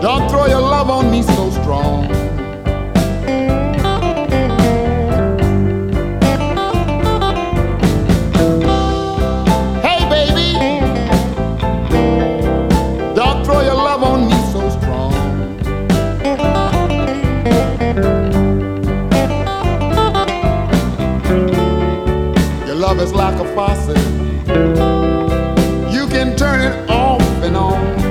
Don't throw your love on me so strong. Hey, baby, don't throw your love on me so strong. Your love is like a faucet. You can turn it off and on.